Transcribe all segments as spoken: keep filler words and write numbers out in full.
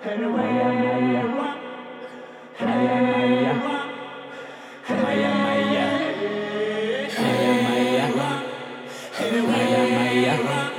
Моя, моя, моя, моя, моя, моя, моя, моя, моя,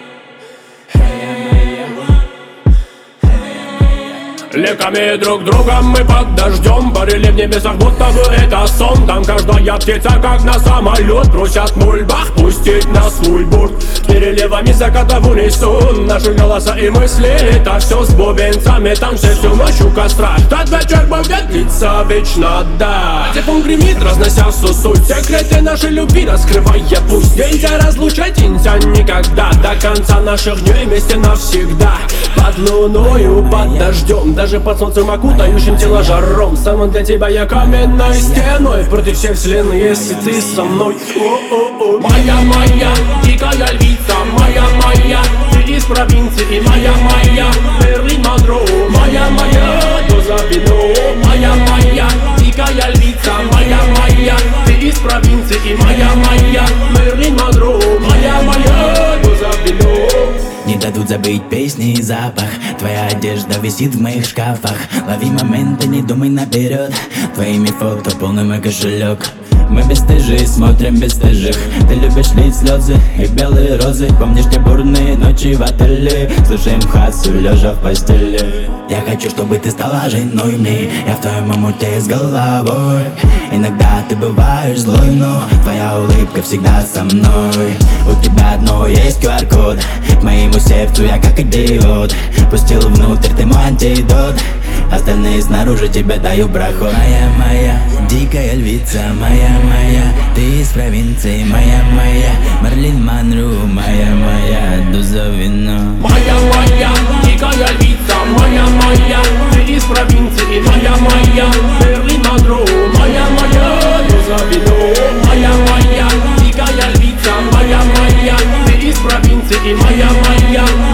Леками друг другом мы под дождем парили в небесах, будто бы это сон. Там каждая птица, как на самолет, просят мульбах пустить нас в свой борт. Переливами заката в унисон наши голоса и мысли, это все с бубенцами. Там все всю ночь у костра, этот вечер будет длиться вечно, да. Телефон гремит, разнося всю суть, секреты нашей любви раскрывая пусть. Нельзя разлучать, нельзя никогда, до конца наших дней вместе навсегда. Под луною, под дождем, даже под солнцем окутающим тело жаром. Стану для тебя я каменной стеной против всей вселенной, если ты со мной. О-о-о. Моя, моя, дикая львица, моя, моя, ты из провинции, моя, моя, Мерлин Монро, моя, моя, доза вино. Моя, моя, дикая львица, моя, моя, ты из провинции, моя, моя, Мерлин Монро, моя, моя, доза вино. Не дадут забыть песни и запах. Твоя одежда висит в моих шкафах. Лови моменты, не думай наперед. Твоими фото полный мой кошелек. Мы бесстыжие, смотрим бесстыжих. Ты любишь лить слезы и белые розы. Помнишь те бурные ночи в отеле? Слушаем хасу, лежа в постели. Я хочу, чтобы ты стала женой мне. Я в твоем омуте с головой. Иногда ты бываешь злой, но твоя улыбка всегда со мной. У тебя одно есть ку ар код. К моему сердцу я как идиот. Пустил внутрь, ты мой антидот. Остальные снаружи, тебе даю проход. Моя, моя, дикая львица, моя, моя, ты из провинции, моя, моя, Мерлин Монро, моя, моя, доза вино. Моя, моя, дикая львица, моя, моя, ты из провинции, моя, моя, Мерлин Монро, моя, моя, доза вино. Моя, моя, дикая львица, моя, моя, ты из провинции, моя, моя,